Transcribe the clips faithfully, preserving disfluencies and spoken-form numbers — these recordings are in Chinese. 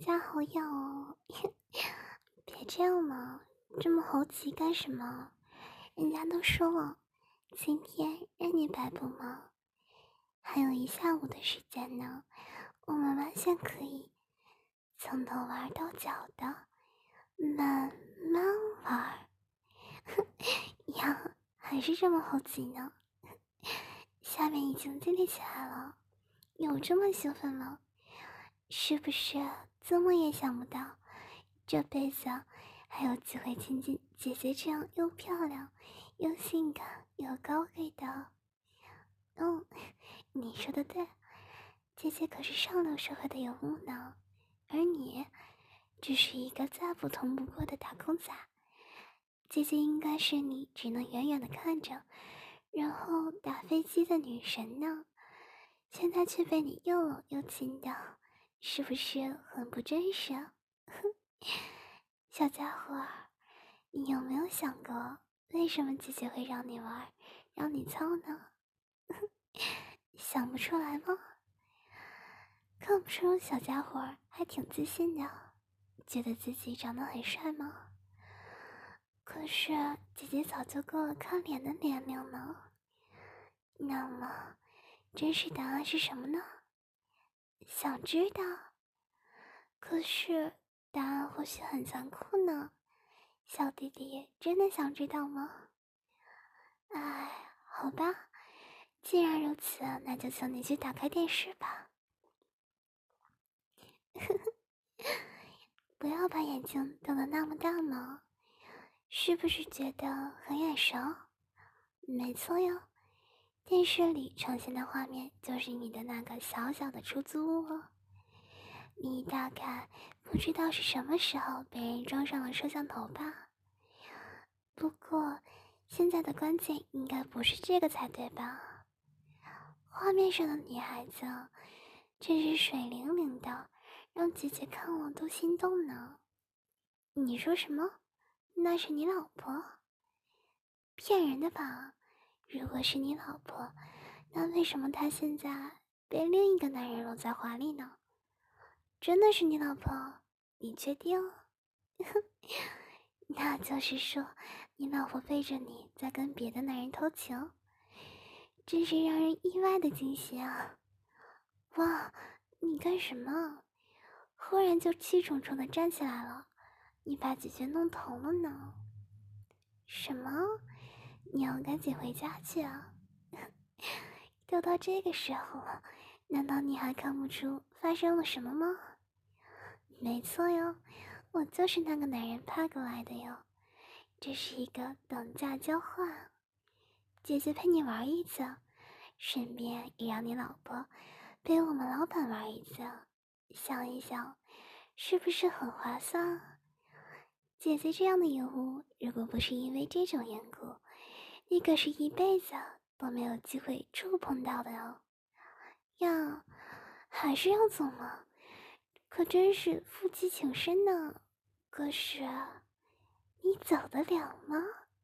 加好痒哦！别这样嘛，这么猴急干什么？人家都说了，今天让你摆补吗？还有一下午的时间呢，我们完全可以从头玩到脚的，慢慢玩。呀，还是这么猴急呢？下面已经建立起来了，有这么兴奋吗？是不是做梦也想不到，这辈子还有机会亲近姐姐这样又漂亮、又性感、又高贵的？嗯，你说的对，姐姐可是上流社会的尤物呢，而你只是一个再普通不过的打工仔。姐姐应该是你只能远远的看着，然后打飞机的女神呢，现在却被你又搂又亲的，是不是很不真实啊？小家伙，你有没有想过，为什么姐姐会让你玩，让你操呢？想不出来吗？看不出小家伙还挺自信的，觉得自己长得很帅吗？可是姐姐早就过了看脸的年龄呢。那么，真实答案是什么呢？想知道？可是答案或许很残酷呢。小弟弟真的想知道吗？哎，好吧，既然如此，那就请你去打开电视吧。不要把眼睛瞪得那么大嘛，是不是觉得很眼熟？没错哟，电视里呈现的画面就是你的那个小小的出租屋哦。你大概不知道是什么时候被人装上了摄像头吧？不过，现在的关键应该不是这个才对吧？画面上的女孩子真是水灵灵的，让姐姐看了都心动呢。你说什么？那是你老婆？骗人的吧？如果是你老婆，那为什么她现在被另一个男人搂在怀里呢？真的是你老婆？你确定？那就是说，你老婆背着你在跟别的男人偷情，真是让人意外的惊喜啊！哇，你干什么？忽然就气冲冲的站起来了，你把姐姐弄疼了呢？什么？你要赶紧回家去啊！都到这个时候了，难道你还看不出发生了什么吗？没错哟，我就是那个男人派过来的哟。这是一个等价交换，姐姐陪你玩一次，顺便也让你老婆陪我们老板玩一次，想一想，是不是很划算？姐姐这样的尤物，如果不是因为这种缘故，你可是一辈子都没有机会触碰到的哦。呀，还是要走吗？可真是夫妻情深呢。可是，你走得了吗？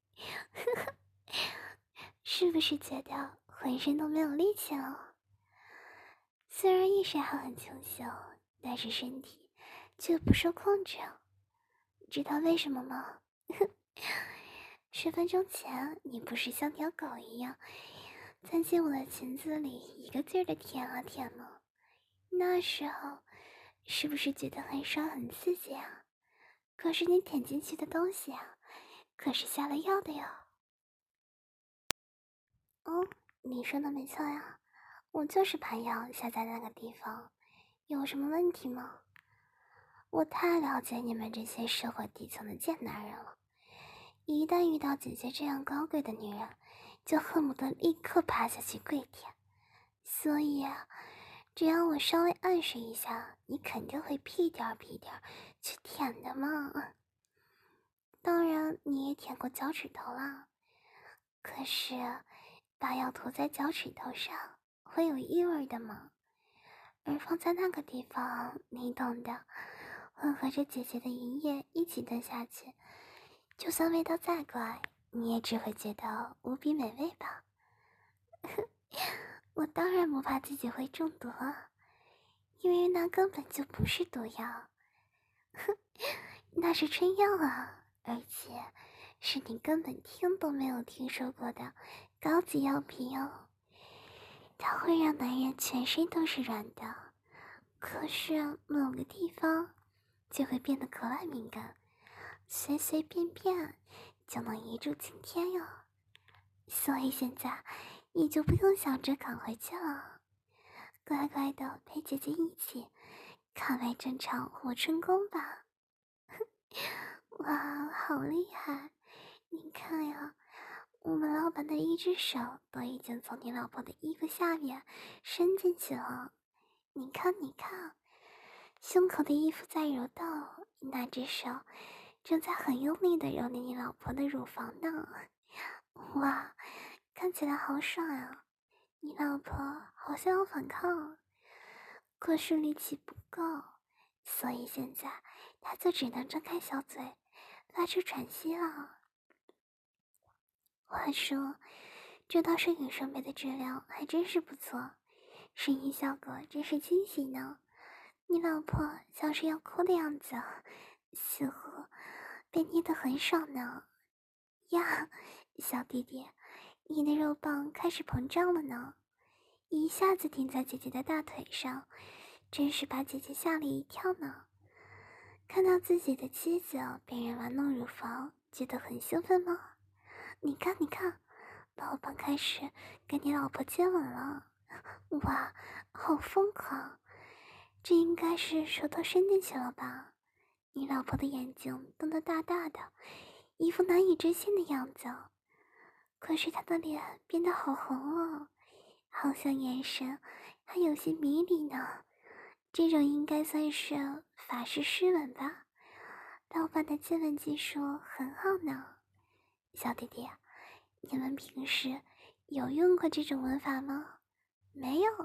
是不是觉得浑身都没有力气了？虽然意识还很清醒，但是身体却不受控制。知道为什么吗？十分钟前，你不是像条狗一样钻进我的裙子里，一个劲儿的舔啊舔吗？那时候，是不是觉得很爽很刺激啊？可是你舔进去的东西啊，可是下了药的哟。哦，你说的没错呀，我就是把药下在那个地方，有什么问题吗？我太了解你们这些社会底层的贱男人了，一旦遇到姐姐这样高贵的女人，就恨不得立刻趴下去跪舔。所以啊，只要我稍微暗示一下，你肯定会屁颠儿屁颠儿去舔的嘛。当然，你也舔过脚趾头啦。可是，把药涂在脚趾头上会有异味的吗？而放在那个地方，你懂的，混合着姐姐的银液一起吞下去，就算味道再怪，你也只会觉得无比美味吧。我当然不怕自己会中毒啊，因为那根本就不是毒药， 那是春药啊，而且是你根本听都没有听说过的高级药品哦。它会让男人全身都是软的，可是某个地方就会变得格外敏感，随随便便就能一柱擎天哟。所以现在你就不用想着赶回去了，乖乖的陪姐姐一起看完这场活春宫吧。哇，好厉害！你看呀，我们老板的一只手都已经从你老婆的衣服下面伸进去了。你看，你看，胸口的衣服在揉动，那只手正在很用力的揉捏你老婆的乳房呢。哇，看起来好爽啊！你老婆好像要反抗，可是力气不够，所以现在她就只能张开小嘴，发出喘息了。话说，这道摄影设备的质量还真是不错，声音效果真是惊喜呢。你老婆像是要哭的样子，似乎被捏得很爽呢。呀，小弟弟，你的肉棒开始膨胀了呢，一下子顶在姐姐的大腿上，真是把姐姐吓了一跳呢。看到自己的妻子被人玩弄乳房，觉得很兴奋吗？你看，你看，老板开始跟你老婆接吻了，哇，好疯狂！这应该是舌头伸进去了吧？你老婆的眼睛瞪得大大的，一副难以置信的样子。可是她的脸变得好红哦，好像眼神还有些迷离呢。这种应该算是法式湿吻吧？老板的接吻技术很好呢。小弟弟，你们平时有用过这种吻法吗？没有。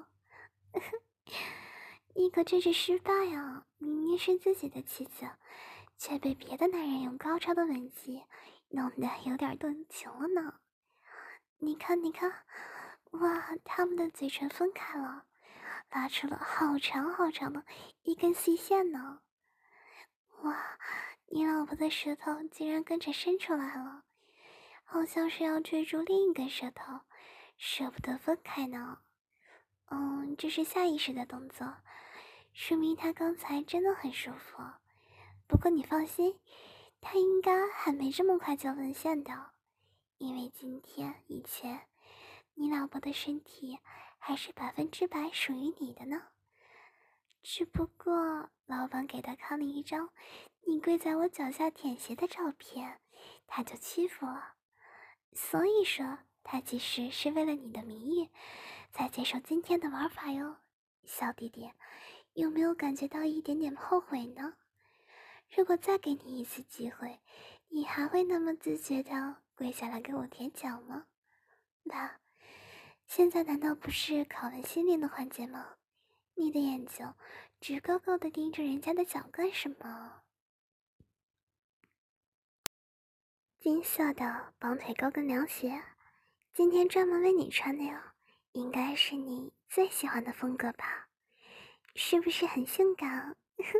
你可真是失败啊！明明是自己的妻子，却被别的男人用高超的吻技弄得有点动情了呢。你看，你看，哇，他们的嘴唇分开了，拉出了好长好长的一根细线呢。哇，你老婆的舌头竟然跟着伸出来了，好像是要追逐另一根舌头，舍不得分开呢。嗯，这是下意识的动作，说明他刚才真的很舒服。不过你放心，他应该还没这么快就沦陷的，因为今天以前，你老婆的身体还是百分之百属于你的呢。只不过老板给他看了一张你跪在我脚下舔鞋的照片，他就屈服了。所以说，他其实是为了你的名誉，才接受今天的玩法哟。小弟弟，有没有感觉到一点点后悔呢？如果再给你一次机会，你还会那么自觉的跪下来给我舔脚吗？爸，现在难道不是拷问心灵的环节吗？你的眼睛直勾勾的盯着人家的脚干什么？金色的绑腿高跟凉鞋，今天专门为你穿的哟，应该是你最喜欢的风格吧？是不是很性感？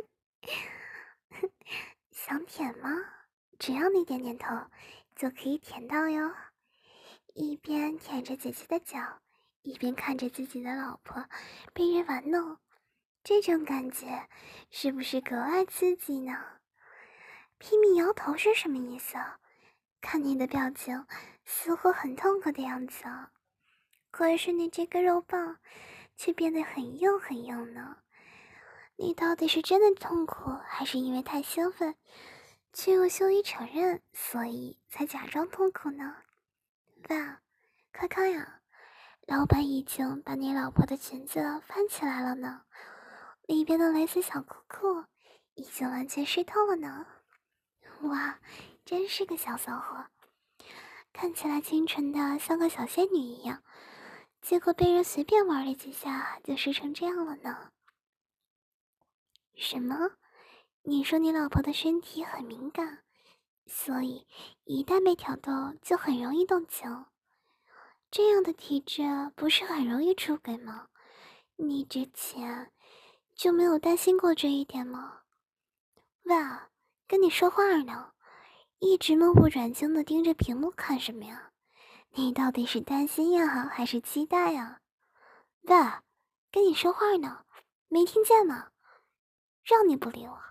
想舔吗？只要你点点头，就可以舔到哟。一边舔着姐姐的脚，一边看着自己的老婆被人玩弄，这种感觉是不是格外刺激呢？拼命摇头是什么意思？看你的表情，似乎很痛苦的样子啊。可是你这个肉棒却变得很硬很硬呢。你到底是真的痛苦，还是因为太兴奋，却又羞于承认，所以才假装痛苦呢？哇，快看呀！老板已经把你老婆的裙子翻起来了呢，里边的蕾丝小裤裤已经完全湿透了呢。哇，真是个小骚货，看起来清纯的像个小仙女一样，结果被人随便玩了几下就湿成这样了呢。什么？你说你老婆的身体很敏感，所以一旦被挑逗就很容易动情？这样的体质不是很容易出轨吗？你之前就没有担心过这一点吗？ 喂，跟你说话呢，一直目不转睛的盯着屏幕看什么呀？你到底是担心呀，还是期待呀？喂，跟你说话呢，没听见吗？让你不理我，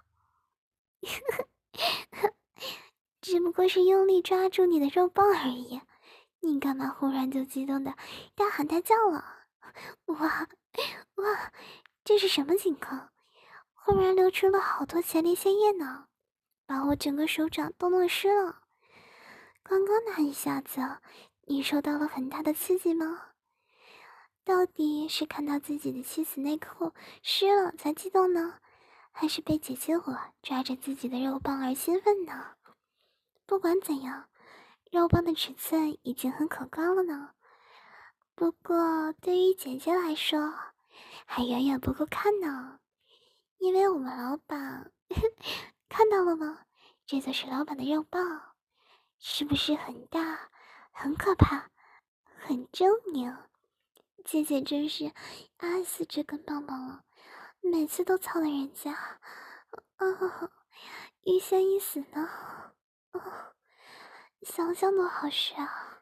只不过是用力抓住你的肉棒而已。你干嘛忽然就激动的大喊大叫了？哇哇，这是什么情况？忽然流出了好多前列腺液呢，把我整个手掌都弄湿了。刚刚那一下子，你受到了很大的刺激吗？到底是看到自己的妻子内裤湿了才激动呢，还是被姐姐我抓着自己的肉棒而兴奋呢？不管怎样，肉棒的尺寸已经很可观了呢。不过对于姐姐来说，还远远不够看呢。因为我们老板看到了吗？这就是老板的肉棒，是不是很大、很可怕、很狰狞？姐姐真是爱死这根棒棒了，每次都操了人家，啊，欲仙已死呢，啊，想想都好湿啊！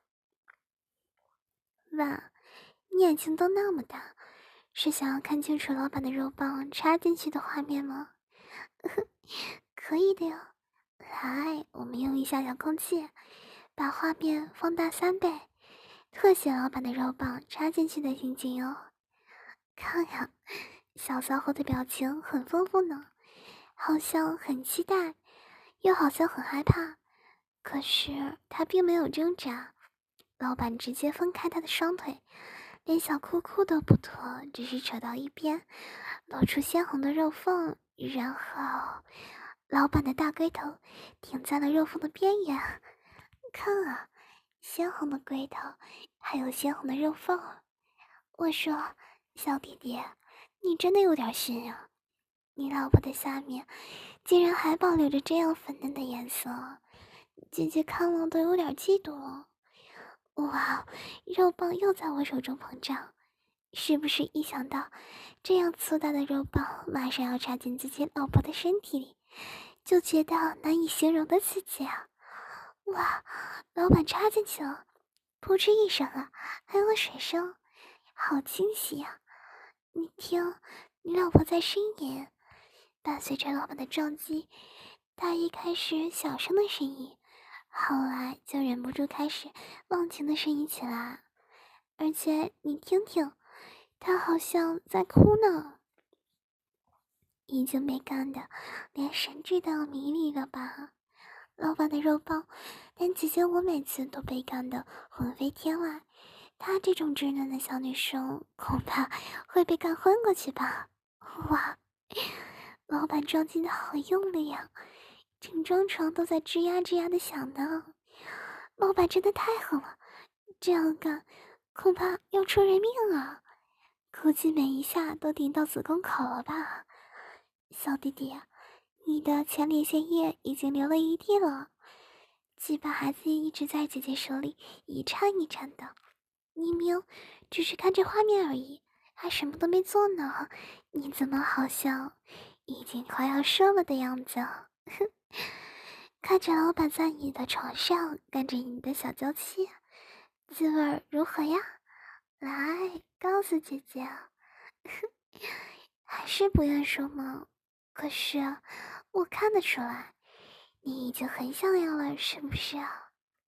哇，你眼睛都那么大，是想要看清楚老板的肉棒插进去的画面吗？可以的哟，来，我们用一下遥控器，把画面放大三倍，特写老板的肉棒插进去的情景哟。看呀，小骚货的表情很丰富呢，好像很期待，又好像很害怕。可是他并没有挣扎，老板直接分开他的双腿，连小裤裤都不脱，只是扯到一边，露出鲜红的肉缝，然后老板的大龟头顶在了肉缝的边缘。看啊，鲜红的龟头，还有鲜红的肉缝。我说，小弟弟，你真的有点心啊！你老婆的下面竟然还保留着这样粉嫩的颜色，姐姐看了都有点嫉妒了。哇，肉棒又在我手中膨胀，是不是一想到这样粗大的肉棒马上要插进自己老婆的身体里，就觉得难以形容的刺激啊！哇，老板插进去了，噗嗤一声啊，还有水声，好惊喜呀！你听，你老婆在呻吟，伴随着老板的撞击，她一开始小声的呻吟，后来就忍不住开始忘情的呻吟起来，而且你听听，她好像在哭呢，已经被干的连神智都要迷离了吧？老板的肉棒，连姐姐我每次都被干得魂飞天外，她这种稚嫩的小女生恐怕会被干昏过去吧？哇，老板撞击的好用力呀，整张床都在吱呀吱呀的响呢。老板真的太狠了，这样干恐怕要出人命啊！估计每一下都顶到子宫口了吧？小弟弟，你的前列腺液已经流了一地了，鸡巴孩子一直在姐姐手里一颤一颤的。明明只是看着画面而已，还什么都没做呢，你怎么好像已经快要射了的样子啊？哼，看着老板在你的床上干着你的小娇妻，滋味儿如何呀？来，告诉姐姐啊！还是不愿说吗？可是啊，我看得出来，你已经很想要了，是不是啊？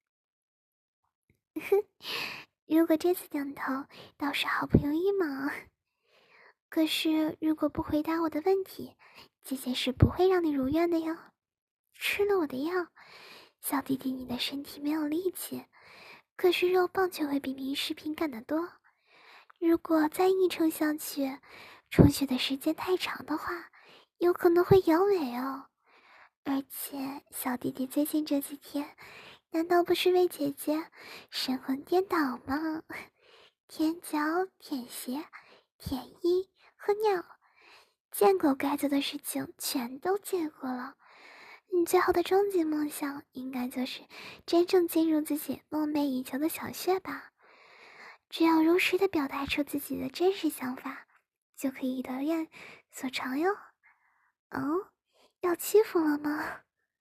哼，如果这次点头倒是好不容易嘛。可是如果不回答我的问题，姐姐是不会让你如愿的哟。吃了我的药，小弟弟你的身体没有力气，可是肉棒却会比明视频干得多。如果再硬撑下去，充血的时间太长的话，有可能会阳痿哦。而且小弟弟最近这几天，难道不是为姐姐神魂颠倒吗？舔脚、舔鞋、舔衣和尿，见过该做的事情全都见过了。你最后的终极梦想，应该就是真正进入自己梦寐以求的小穴吧。只要如实的表达出自己的真实想法，就可以得愿所偿哟。哦， 要欺负了吗？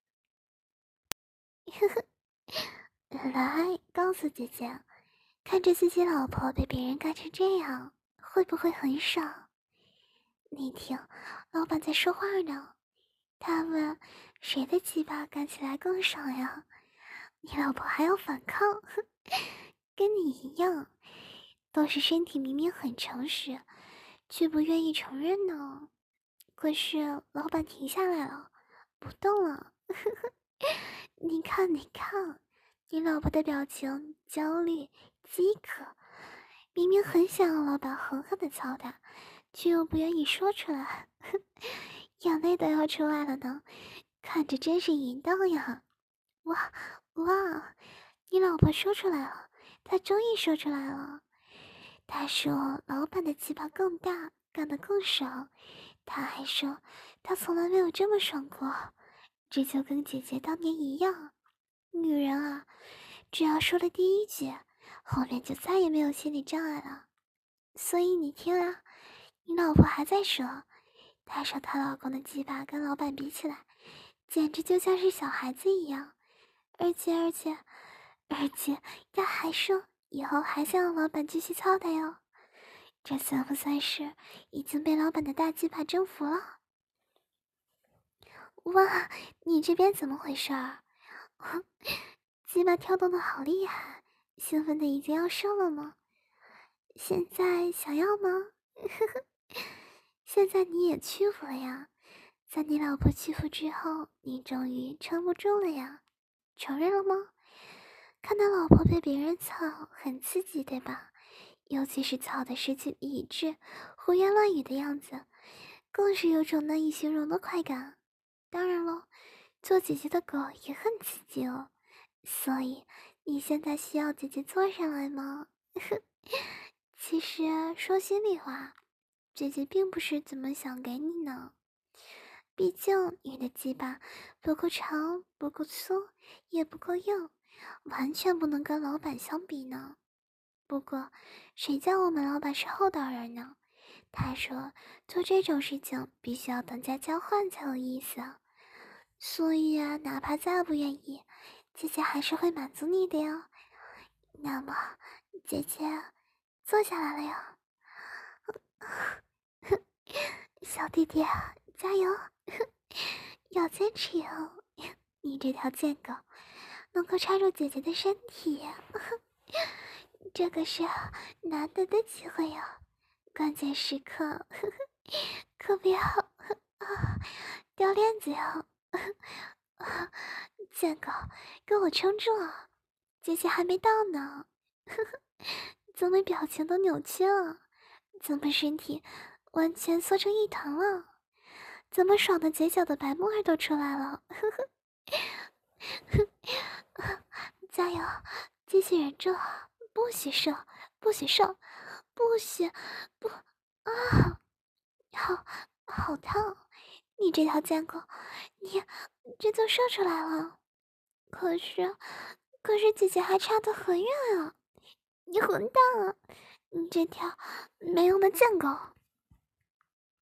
呵呵，来告诉姐姐，看着自己老婆被别人干成这样，会不会很爽？你听，老板在说话呢。他问：“谁的鸡巴干起来更爽呀？”你老婆还要反抗，跟你一样，都是身体明明很诚实，却不愿意承认呢。可是老板停下来了，不动了。你看，你看，你老婆的表情焦虑、饥渴，明明很想让老板狠狠的操她，却又不愿意说出来，眼泪都要出来了呢。看着真是淫荡呀！哇哇，你老婆说出来了，她终于说出来了。她说老板的鸡巴更大，干得更爽。她还说她从来没有这么爽过，这就跟姐姐当年一样。女人啊，只要说了第一句，后面就再也没有心理障碍了。所以你听啊，你老婆还在说，她说她老公的鸡巴跟老板比起来，简直就像是小孩子一样。而且而且而且，她还说以后还想让老板继续操她哟。这算不算是已经被老板的大鸡巴征服了？哇，你这边怎么回事儿？鸡巴跳动的好厉害，兴奋的已经要射了吗？现在想要吗？现在你也屈服了呀，在你老婆屈服之后，你终于撑不住了呀，承认了吗？看到老婆被别人操，很刺激对吧？尤其是操的失去理智、胡言乱语的样子，更是有种难以形容的快感。当然了，做姐姐的狗也很刺激哦。所以你现在需要姐姐坐上来吗？其实说心里话，姐姐并不是怎么想给你呢。毕竟你的鸡巴不够长，不够粗，也不够硬，完全不能跟老板相比呢。不过，谁叫我们老板是厚道人呢？他说做这种事情必须要等价交换才有意思啊。所以啊，哪怕再不愿意，姐姐还是会满足你的哟。那么，姐姐坐下来了呀。小弟弟，加油！要坚持哟！你这条贱狗，能够插入姐姐的身体，这个是难得的机会哟。关键时刻，可不要啊掉链子哟！贱狗，给我撑住！姐姐还没到呢。怎么表情都扭曲了？怎么身体完全缩成一团了？怎么爽的嘴角的白沫儿都出来了？呵呵，加油，继续忍住，不许射，不许射，不许，不啊！好，好烫！你这条贱狗，你这都射出来了。可是，可是姐姐还差得很远啊！你混蛋啊！你这条没用的贱狗！